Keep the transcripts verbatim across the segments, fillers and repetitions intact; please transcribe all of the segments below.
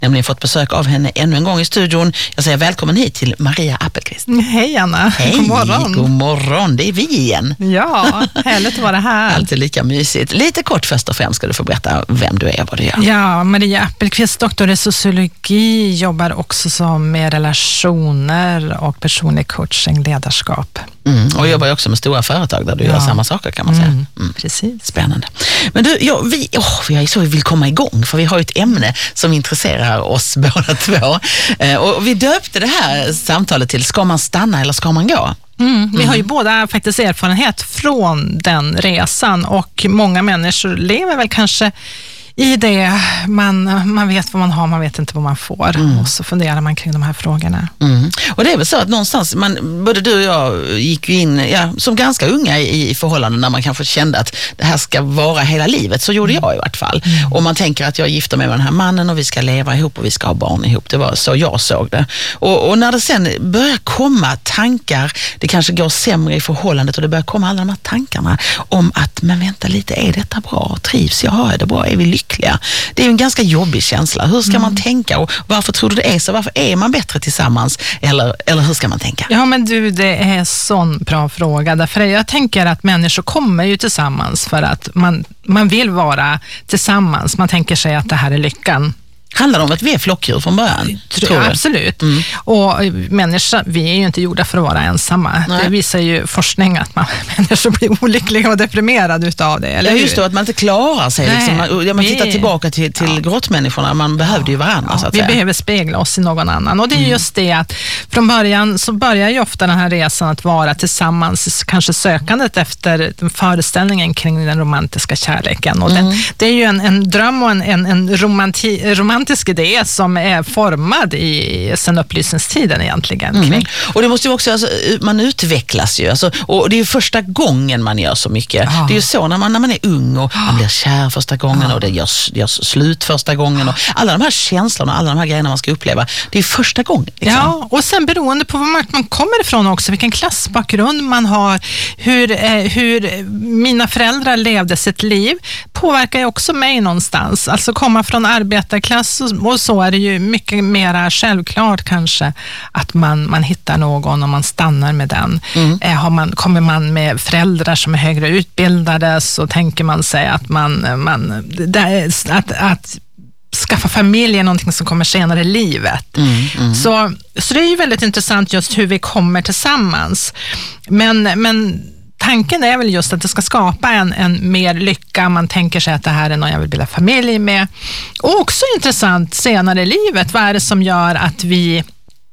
nämligen fått besök av henne ännu en gång i studion. Jag säger välkommen hit till Maria Appelqvist. Hej Anna, Hej, god morgon. God morgon, det är vi igen. Ja, härligt att vara här. Alltid lika mysigt. Lite kort först och främst ska du få berätta vem du är och vad du gör. Ja, Maria Appelqvist, doktor i sociologi, jobbar också som med relationer och personlig coaching, ledarskap. Mm, och jobbar också med stora företag där du ja. gör samma saker kan man säga. Mm, mm. Precis. Spännande. Men du, ja, vi, oh, vi är så vi vill komma igång för vi har ju ett ämne som intresserar oss båda två. Eh, och vi döpte det här samtalet till ska man stanna eller ska man gå? Mm, vi har ju båda faktiskt erfarenhet från den resan och många människor lever väl kanske i det, man, man vet vad man har, man vet inte vad man får. Mm. Och så funderar man kring de här frågorna. Mm. Och det är väl så att någonstans, man, både du och jag gick ju in ja, som ganska unga i, i förhållanden när man kanske kände att det här ska vara hela livet. Så gjorde jag i vart fall. Mm. Och man tänker att jag gifter mig med den här mannen och vi ska leva ihop och vi ska ha barn ihop. Det var så jag såg det. Och, och när det sen börjar komma tankar, det kanske går sämre i förhållandet och det börjar komma alla de här tankarna om att, men vänta lite, är detta bra? Trivs jag? Har jag det bra? Är vi lyckliga? Det är ju en ganska jobbig känsla. Hur ska mm. man tänka och varför tror du det är så? Varför är man bättre tillsammans? Eller, eller hur ska man tänka? Ja men du, det är en sån bra fråga. Därför jag tänker att människor kommer ju tillsammans för att man, man vill vara tillsammans. Man tänker sig att det här är lyckan. Handlar det om att vi är flockdjur från början? Tror jag. Absolut. Mm. Och människor, vi är ju inte gjorda för att vara ensamma. Nej. Det visar ju forskning att man, människor blir olyckliga och deprimerade utav det. Eller ja, just det, att man inte klarar sig. Liksom. Man, man tittar vi, tillbaka till, till ja. grottmänniskorna, man behövde ju varandra. Ja, så att vi säga. behöver spegla oss i någon annan. Och det är mm. just det att från början så börjar ju ofta den här resan att vara tillsammans, kanske sökandet efter föreställningen kring den romantiska kärleken. Och mm. den, det är ju en, en dröm och en, en, en romanti, romantisk idé som är formad i sen upplysningstiden egentligen. Mm. Och det måste ju också, alltså, man utvecklas ju. Alltså, och det är ju första gången man gör så mycket. Ah. Det är ju så när man, när man är ung och man blir kär första gången ah. och det görs, görs slut första gången och alla de här känslorna, alla de här grejerna man ska uppleva, det är första gången. Liksom. Ja, och sen beroende på var man kommer ifrån också, vilken klassbakgrund man har, hur, eh, hur mina föräldrar levde sitt liv, påverkar ju också mig någonstans. Alltså komma från arbetarklass och så är det ju mycket mer självklart kanske att man, man hittar någon och man stannar med den. Mm. Eh, har man, kommer man med föräldrar som är högre utbildade så tänker man sig att man, man det, att, att skaffa familj är någonting som kommer senare i livet. Mm, mm. Så, så det är ju väldigt intressant just hur vi kommer tillsammans. Men, men tanken är väl just att det ska skapa en, en mer lycka. Man tänker sig att det här är någon jag vill bilda familj med. Och också intressant senare i livet. Vad är det som gör att vi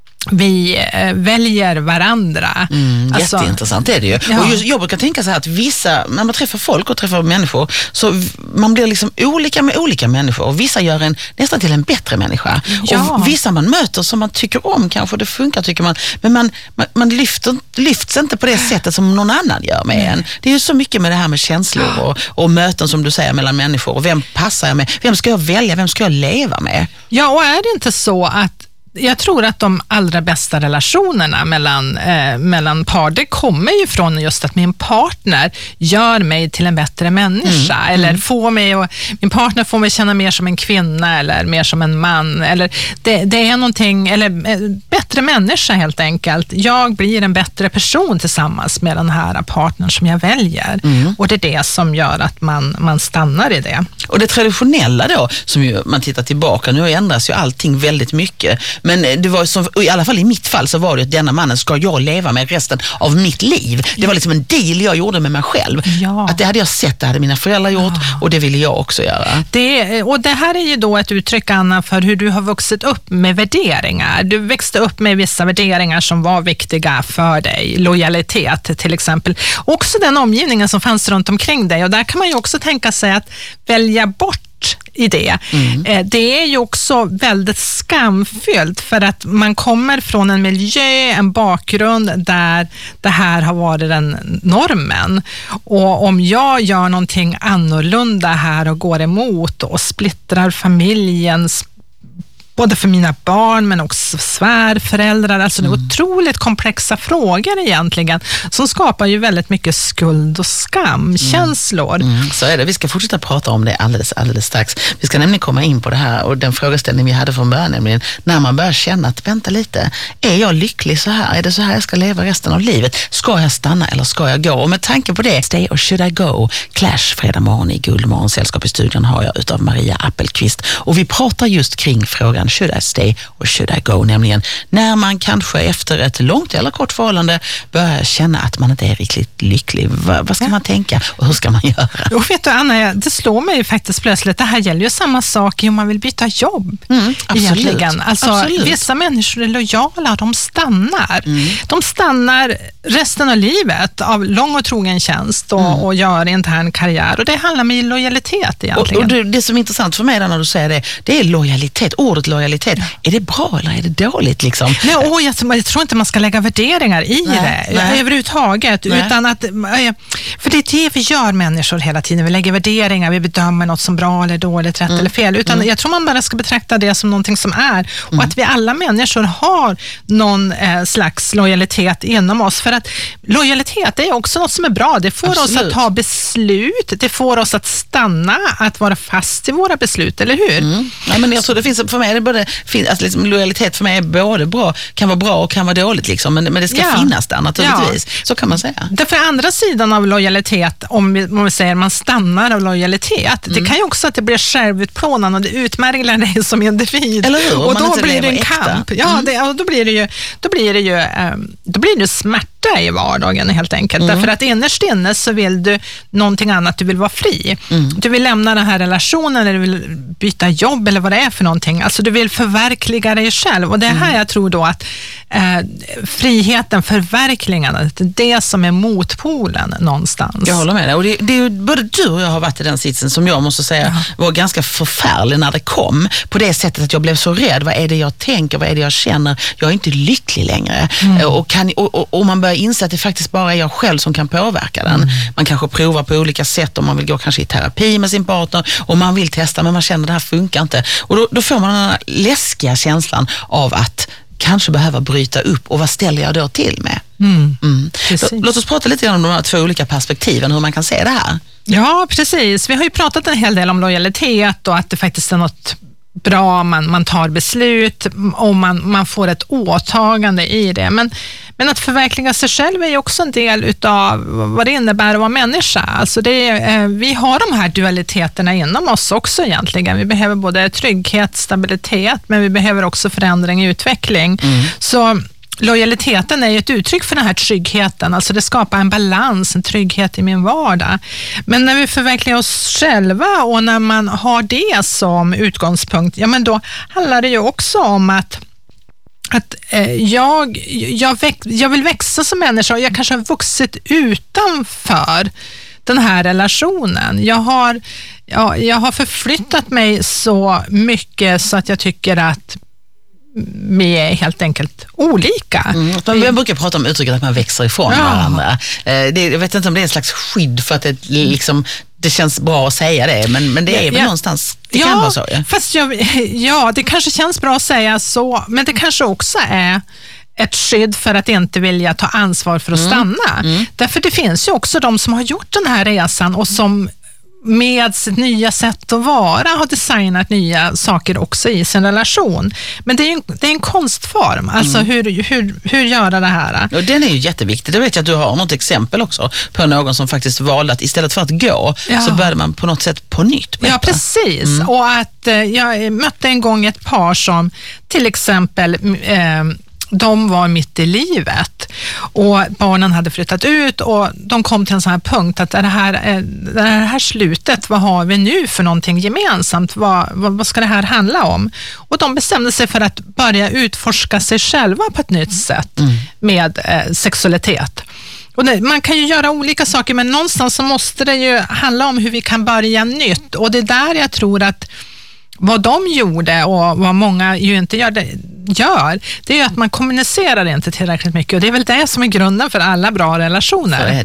vi eh, väljer varandra. Mm, alltså, jätteintressant är det ju. Ja. Och just, jag brukar tänka så här att vissa, när man träffar folk och träffar människor, så man blir liksom olika med olika människor och vissa gör en nästan till en bättre människa. Ja. Och vissa man möter som man tycker om, kanske det funkar tycker man, men man, man, man lyfter, lyfts inte på det sättet som någon annan gör med mm. en. Det är ju så mycket med det här med känslor och, och möten som du säger mellan människor och vem passar jag med? Vem ska jag välja? Vem ska jag leva med? Ja, och är det inte så att jag tror att de allra bästa relationerna mellan, eh, mellan par, det kommer ju från just att min partner gör mig till en bättre människa. Mm, eller mm. får mig och, min partner får mig känna mer som en kvinna eller mer som en man. Eller det, det är någonting, eller eh, bättre människa helt enkelt. Jag blir en bättre person tillsammans med den här partnern som jag väljer. Mm. Och det är det som gör att man, man stannar i det. Och det traditionella då, som ju, man tittar tillbaka, nu ändras ju allting väldigt mycket. Men det var som, i alla fall i mitt fall så var det att denna mannen ska jag leva med resten av mitt liv. Det var liksom en deal jag gjorde med mig själv. Ja. Att det hade jag sett, det hade mina föräldrar gjort ja. och det ville jag också göra. Det, och det här är ju då ett uttryck, Anna, för hur du har vuxit upp med värderingar. Du växte upp med vissa värderingar som var viktiga för dig. Lojalitet till exempel. Också den omgivningen som fanns runt omkring dig. Och där kan man ju också tänka sig att välja bort i det. Mm. Det är ju också väldigt skamfyllt för att man kommer från en miljö, en bakgrund där det här har varit den normen. Och om jag gör någonting annorlunda här och går emot och splittrar familjens både för mina barn men också svärföräldrar. Alltså det är otroligt komplexa frågor egentligen som skapar ju väldigt mycket skuld och skamkänslor. Mm. Mm. Så är det. Vi ska fortsätta prata om det alldeles, alldeles strax. Vi ska nämligen komma in på det här och den frågeställning vi hade från början, nämligen när man börjar känna att vänta lite, är jag lycklig så här? Är det så här jag ska leva resten av livet? Ska jag stanna eller ska jag gå? Och med tanke på det, stay or should I go? Clash fredag morgon i Guldmorgon. Sällskap i studion har jag utav Maria Appelqvist. Och vi pratar just kring frågan should I stay or should I go? Nämligen när man kanske efter ett långt eller kort förhållande börjar känna att man inte är riktigt lycklig. Va, vad ska ja. man tänka och hur ska man göra? Och vet du Anna, det slår mig ju faktiskt plötsligt. Det här gäller ju samma sak om man vill byta jobb. Mm, absolut. Alltså, absolut. Vissa människor är lojala, de stannar. Mm. De stannar resten av livet av lång och trogen tjänst och, mm. och gör intern karriär. Och det handlar med lojalitet egentligen. Och, och det som är intressant för mig när du säger det, det är lojalitet. Ordet lojalitet. Ja. Är det bra eller är det dåligt liksom? Nej, åh, jag, jag tror inte man ska lägga värderingar i nej, det nej. överhuvudtaget. Nej. Utan att, för det är det vi gör människor hela tiden. Vi lägger värderingar, vi bedömer något som bra eller dåligt, rätt mm. eller fel. Utan mm. jag tror man bara ska betrakta det som någonting som är. Och mm. att vi alla människor har någon eh, slags lojalitet inom oss. För att lojalitet är också något som är bra. Det får Absolut. oss att ta beslut. Det får oss att stanna, att vara fast i våra beslut, eller hur? Mm. Ja, men jag tror det finns, för mig är det både, alltså liksom, lojalitet för mig är både bra, kan vara bra och kan vara dåligt liksom. Men, men det ska ja. finnas där naturligtvis. Ja. Så kan man säga. Därför andra sidan av lojalitet, om vi, om vi säger man stannar av lojalitet, mm. det kan ju också att det blir självutplånande och det utmärglar dig som individ. Eller hur? Och då blir det en kamp. Ja, mm. det, och då blir det ju, då blir det ju, um, då blir det smärta i vardagen helt enkelt. Mm. Därför att innerst inne så vill du någonting annat, du vill vara fri. Mm. Du vill lämna den här relationen eller du vill byta jobb eller vad det är för någonting. Alltså du vill förverkliga dig själv och det är här mm. jag tror då att eh, friheten, förverkligandet, det är det som är motpolen någonstans. Jag håller med dig och det, det är ju både du och jag har varit i den sitsen som jag måste säga ja. var ganska förfärlig när det kom. På det sättet att jag blev så rädd. Vad är det jag tänker? Vad är det jag känner? Jag är inte lycklig längre. Mm. Och, kan, och, och, och man börjar inse att det faktiskt bara är jag själv som kan påverka den. Mm. Man kanske provar på olika sätt om man vill gå kanske i terapi med sin partner och man vill testa men man känner att det här funkar inte. Och då, då får man den här läskiga känslan av att kanske behöva bryta upp och vad ställer jag då till med? Mm. Mm. Låt oss prata lite grann om de här två olika perspektiven, hur man kan se det här. Ja, precis. Vi har ju pratat en hel del om lojalitet och att det faktiskt är något bra, man, man tar beslut och man, man får ett åtagande i det. Men, men att förverkliga sig själv är ju också en del utav vad det innebär att vara människa. Alltså det är, eh, vi har de här dualiteterna inom oss också egentligen. Vi behöver både trygghet, stabilitet, men vi behöver också förändring och utveckling. Mm. Så lojaliteten är ju ett uttryck för den här tryggheten. Alltså det skapar en balans, en trygghet i min vardag. Men när vi förverkligar oss själva och när man har det som utgångspunkt, ja men då handlar det ju också om att att eh, jag, jag, väx, jag vill växa som människa och jag kanske har vuxit utanför den här relationen. Jag har, ja, jag har förflyttat mig så mycket så att jag tycker att vi är helt enkelt olika. Mm. Man brukar prata om uttrycket att man växer ifrån ja. varandra. Det, jag vet inte om det är en slags skydd för att det, liksom, det känns bra att säga det, men, men det är väl ja. någonstans, det kan ja, vara så. Ja. Fast jag, ja, det kanske känns bra att säga så, men det kanske också är ett skydd för att inte vilja ta ansvar för att mm. stanna. Mm. Därför det finns ju också de som har gjort den här resan och som med sitt nya sätt att vara har designat nya saker också i sin relation. Men det är ju det är en konstform. Alltså mm. hur, hur, hur göra det här? Och den är ju jätteviktig. Det vet jag att du har något exempel också på någon som faktiskt valde att istället för att gå ja. så började man på något sätt på nytt. Ja, precis. Mm. Och att eh, jag mötte en gång ett par som till exempel eh, de var mitt i livet och barnen hade flyttat ut och de kom till en sån här punkt att det här, det här slutet, vad har vi nu för någonting gemensamt? Vad, vad, vad ska det här handla om? Och de bestämde sig för att börja utforska sig själva på ett nytt sätt mm. med eh, sexualitet. Och det, man kan ju göra olika saker men någonstans så måste det ju handla om hur vi kan börja nytt och det är där jag tror att vad de gjorde och vad många ju inte gör det, gör, det är ju att man kommunicerar inte tillräckligt mycket och det är väl det som är grunden för alla bra relationer. Så är det.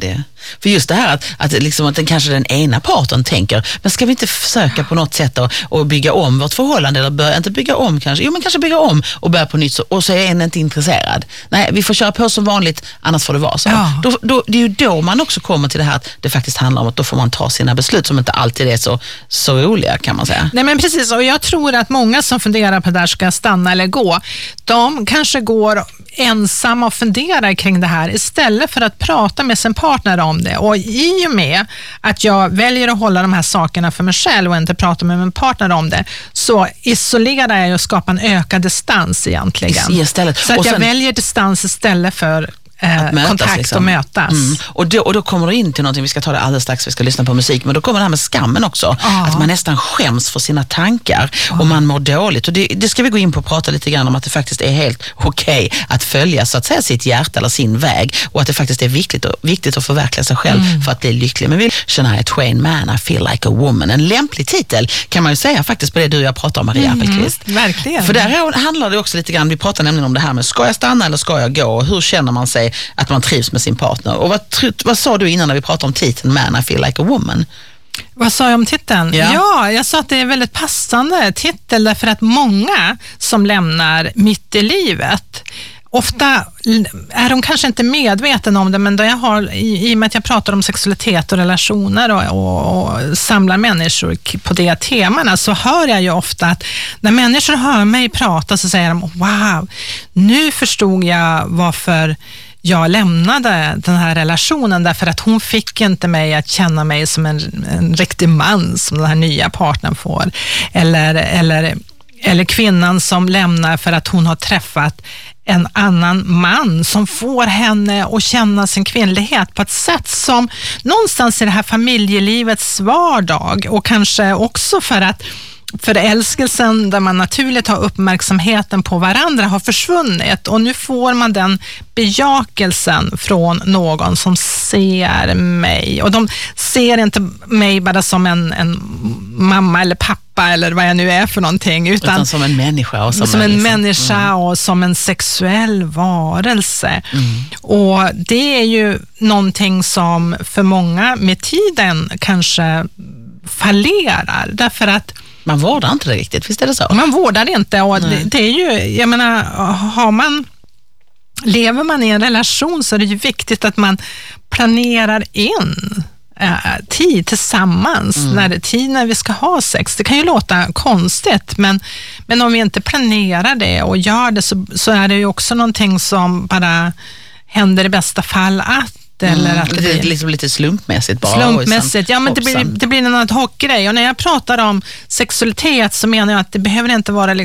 För just det här att, att, liksom att den, kanske den ena parten tänker, men ska vi inte försöka på något sätt att, att bygga om vårt förhållande, eller börja, inte bygga om kanske, jo men kanske bygga om och börja på nytt, så, och så är en inte intresserad. Nej, vi får köra på som vanligt, annars får det vara så. Ja. Då, då, det är ju då man också kommer till det här att det faktiskt handlar om att då får man ta sina beslut som inte alltid är så, så roliga, kan man säga. Nej men precis, och jag tror att många som funderar på det där, ska stanna eller gå, de kanske går ensamma och funderar kring det här istället för att prata med sin partner om det. Och i och med att jag väljer att hålla de här sakerna för mig själv och inte prata med min partner om det, så isolerar jag och skapar en ökad distans egentligen. Istället. Så att och sen, jag väljer distans istället för Eh, mötas, kontakt liksom. och mötas. Mm. Och, då, och då kommer du in till någonting, vi ska ta det alldeles strax, vi ska lyssna på musik, men då kommer det här med skammen också. Ah. Att man nästan skäms för sina tankar ah. och man mår dåligt. Och det, det ska vi gå in på och prata lite grann om, att det faktiskt är helt okej okay att följa så att säga sitt hjärta eller sin väg, och att det faktiskt är viktigt, viktigt att förverkliga sig själv mm. för att bli lycklig. Men vi Shania Twain, Man, I Feel Like a Woman. En lämplig titel kan man ju säga faktiskt på det du och jag pratar om, Maria mm. Appelqvist. Verkligen. För där handlar det också lite grann, vi pratar nämligen om det här med, ska jag stanna eller ska jag gå? Och hur känner man sig att man trivs med sin partner? Och vad, vad sa du innan när vi pratade om titeln Man, I Feel Like a Woman? Vad sa jag om titeln? Ja. ja, jag sa att det är en väldigt passande titel, därför att många som lämnar mitt i livet, ofta är de kanske inte medvetna om det, men då jag har, i, i och med att jag pratar om sexualitet och relationer och, och, och samlar människor på det temana, så hör jag ju ofta att när människor hör mig prata så säger de, wow, nu förstod jag varför jag lämnade den här relationen, därför att hon fick inte mig att känna mig som en, en riktig man som den här nya partnern får. Eller, eller, eller kvinnan som lämnar för att hon har träffat en annan man som får henne att känna sin kvinnlighet på ett sätt som någonstans i det här familjelivets vardag, och kanske också för att förälskelsen där man naturligt har uppmärksamheten på varandra har försvunnit, och nu får man den bejakelsen från någon som ser mig, och de ser inte mig bara som en, en mamma eller pappa eller vad jag nu är för någonting, utan, utan som en människa och som, som en, en liksom, människa mm. och som en sexuell varelse. Mm. Och det är ju någonting som för många med tiden kanske fallerar, därför att man vårdar inte det riktigt, visst är det så? Man vårdar inte, och det, det är ju, jag menar, har man, lever man i en relation så är det ju viktigt att man planerar in äh, tid tillsammans, mm. när det, tid när vi ska ha sex. Det kan ju låta konstigt, men, men om vi inte planerar det och gör det, så, så är det ju också någonting som bara händer i bästa fall att eller mm, att det blir blir liksom lite slumpmässigt bara. Slumpmässigt, ja, men det blir, det blir en ad hoc-grej. Och när jag pratar om sexualitet så menar jag att det behöver inte vara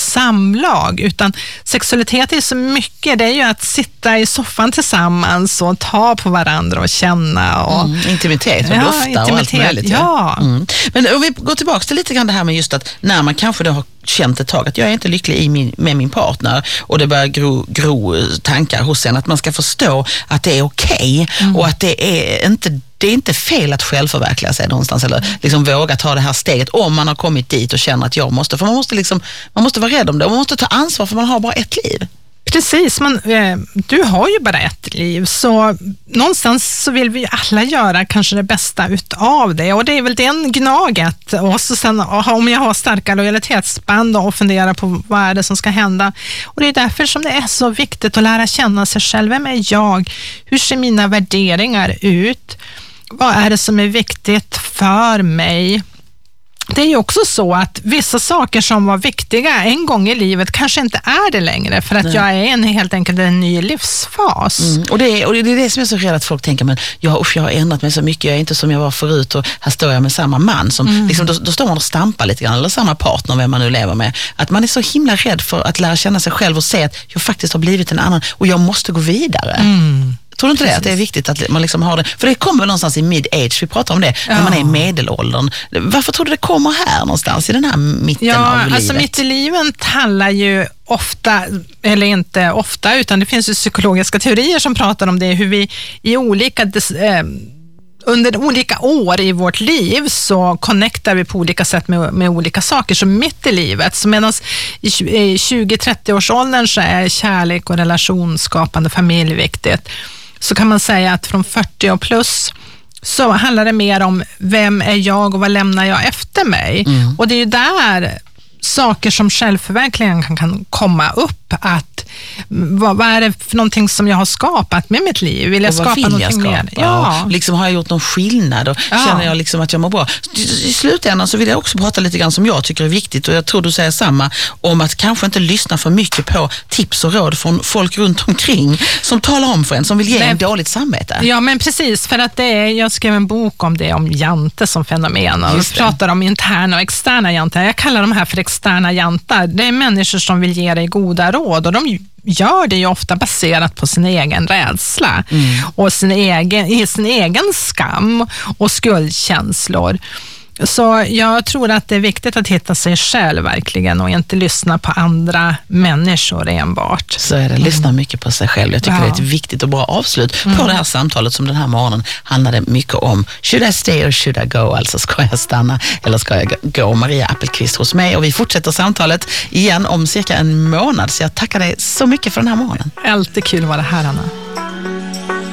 samlag, utan sexualitet är så mycket. Det är ju att sitta i soffan tillsammans och ta på varandra och känna. Och, mm, intimitet och ja, dofta intimitet, och allt möjligt. Ja. Mm. Men om vi går tillbaka till lite grann det här med just att när man kanske då har känt ett tag att jag är inte lycklig i min, med min partner, och det börjar gro, gro tankar hos en, att man ska förstå att det är okej okay, mm. och att det är inte det är inte fel att självförverkliga sig någonstans, eller liksom våga ta det här steget om man har kommit dit och känner att jag måste, för man måste liksom, man måste vara rädd om det och man måste ta ansvar, för man har bara ett liv. Precis, man, eh, du har ju bara ett liv, så någonstans så vill vi alla göra kanske det bästa utav det, och det är väl den gnaget. Och så sen om jag har starka lojalitetsband och funderar på vad är det som ska hända, och det är därför som det är så viktigt att lära känna sig själv. Vem är jag? Hur ser mina värderingar ut? Vad är det som är viktigt för mig? Det är ju också så att vissa saker som var viktiga en gång i livet kanske inte är det längre, för att Nej. jag är en, helt enkelt en ny livsfas. Mm. Och, det är, och det är det som är så rädd att folk tänker, men ja, usch, jag har ändrat mig så mycket, jag är inte som jag var förut, och här står jag med samma man. Som, mm. liksom, då, då står man och stampar lite grann, eller samma partner, vem man nu lever med. Att man är så himla rädd för att lära känna sig själv och se att jag faktiskt har blivit en annan och jag måste gå vidare. Mm. Tror du inte det? Att det är viktigt att man liksom har det? För det kommer någonstans i mid-age, vi pratar om det, ja. när man är i medelåldern. Varför tror du det kommer här någonstans, i den här mitten ja, av livet? Alltså mitt i livet handlar ju ofta, eller inte ofta, utan det finns ju psykologiska teorier som pratar om det, hur vi i olika eh, under olika år i vårt liv så connectar vi på olika sätt med, med olika saker. Så mitt i livet, så medan i tjugo till trettio års åldern så är kärlek och relationsskapande familj viktigt, så kan man säga att från fyrtio och plus så handlar det mer om vem är jag och vad lämnar jag efter mig. Mm. Och det är ju där saker som självförverkligen kan, kan komma upp. Att vad, vad är det för någonting som jag har skapat med mitt liv? Vill jag och skapa vill någonting jag skapa? mer? Ja. Liksom, har jag gjort någon skillnad och ja. känner jag liksom att jag mår bra? I slutändan så vill jag också prata lite grann som jag tycker är viktigt, och jag tror du säger samma, om att kanske inte lyssna för mycket på tips och råd från folk runt omkring som talar om för en, som vill ge Nej. en dåligt samvete. Ja, men precis, för att det är, jag skrev en bok om det, om jante som fenomen, och pratar om interna och externa jantar. Jag kallar de här för externa jantar. Det är människor som vill ge dig goda råd, och de gör det ju ofta baserat på sin egen rädsla mm. och sin egen, sin egen skam och skuldkänslor. Så jag tror att det är viktigt att hitta sig själv verkligen och inte lyssna på andra människor enbart. Så är det, lyssna mycket på sig själv. Jag tycker ja. det är ett viktigt och bra avslut mm. på det här samtalet som den här morgonen handlade mycket om. Should I stay or should I go? Alltså, ska jag stanna eller ska jag gå? Maria Appelqvist hos mig, och vi fortsätter samtalet igen om cirka en månad. Så jag tackar dig så mycket för den här morgonen. Alltid kul att vara här, Anna.